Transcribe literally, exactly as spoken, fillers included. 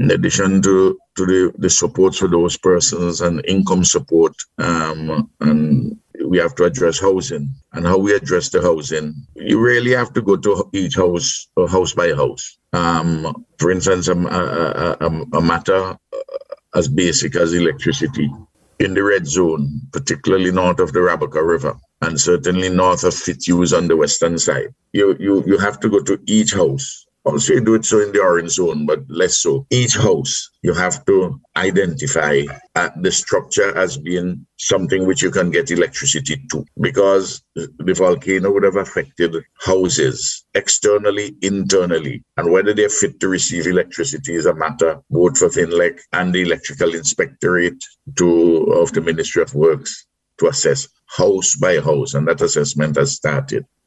In addition to, to the, the support for those persons and income support, um, and we have to address housing. And how we address the housing, you really have to go to each house, uh, house by house. Um, for instance, a, a, a, a matter as basic as electricity. In the red zone, particularly north of the Rabaca River, and certainly north of Fitzhugh on the western side, you, you, you have to go to each house. Also, you do it so in the orange zone, but less so. Each house, you have to identify uh, the structure as being something which you can get electricity to, because the volcano would have affected houses externally, internally, and whether they're fit to receive electricity is a matter both for Finlec and the Electrical Inspectorate to of the Ministry of Works to assess house by house, and that assessment has started.